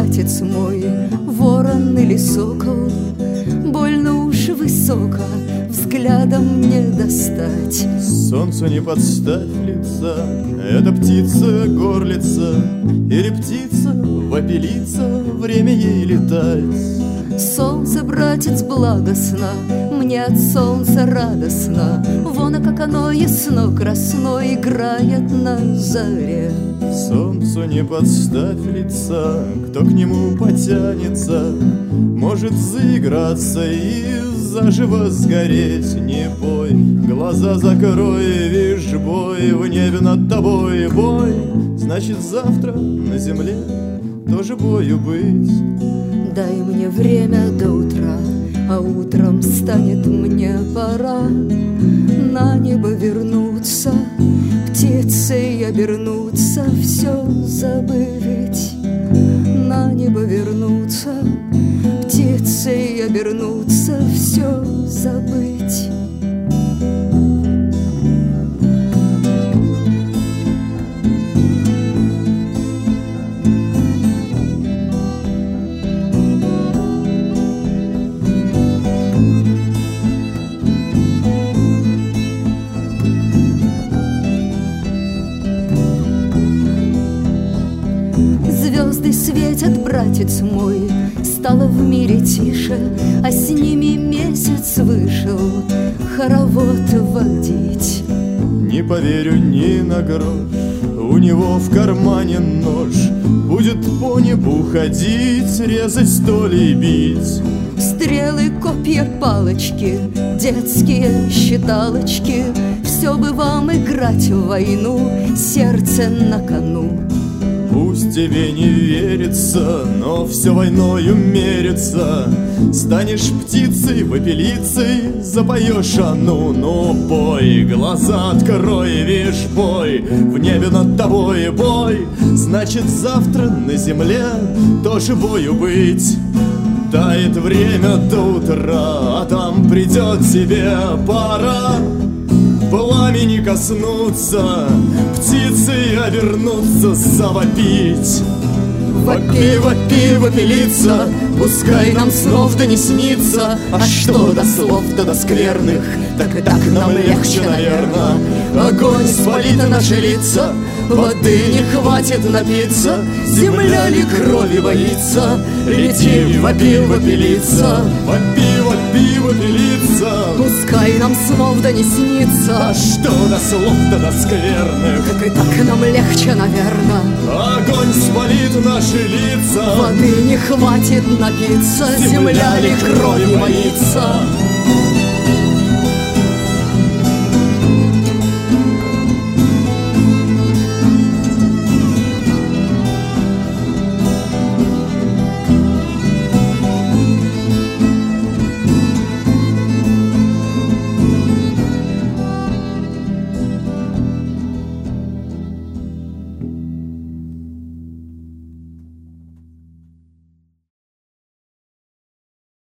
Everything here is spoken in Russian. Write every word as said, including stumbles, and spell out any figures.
братец мой, ворон или сокол, больно уж высоко взглядом не достать. Солнцу не подставь лица, это птица горлица, или птица вопелица, время ей летать. Солнце, братец, благостно, мне от солнца радостно, вон, а как оно ясно красно играет на заре. Солнцу не подставь лица, кто к нему потянется, может заиграться и заживо сгореть. Не бой, глаза закрой, вишь бой в небе над тобой. Бой, значит завтра на земле тоже бою быть. Дай мне время до утра, а утром станет мне пора на небо вернуться, птицей обернуться, все забыть. На небо вернуться, птицей обернуться, все забыть. Звезды светят, братец мой, стало в мире тише, а с ними месяц вышел хоровод водить. Не поверю ни на грош, у него в кармане нож, будет по небу ходить, резать столь бить. Стрелы, копья, палочки, детские считалочки, все бы вам играть в войну, сердце на кону. Пусть тебе не верится, но все войною мерится. Станешь птицей, вопелицей, запоешь ону. Ну пой, глаза открой, вишь бой в небе над тобой. Бой, значит завтра на земле тоже бою быть. Тает время до утра, а там придет тебе пора пламени коснуться, птицей обернуться, завопить. Вопи, вопи, вопелица, пускай нам снов-то не снится. А что до слов-то до скверных, так и так нам легче, наверно. Огонь спалит наши лица, воды не хватит напиться. Земля ли крови боится? Лети, вопи, вопелица, вопи, вопи, вопелица, пускай нам снов да не снится. А что до слов-то до скверных, так и так нам легче, наверно. Огонь спалит наши лица, воды не хватит напиться. Земля ли крови боится?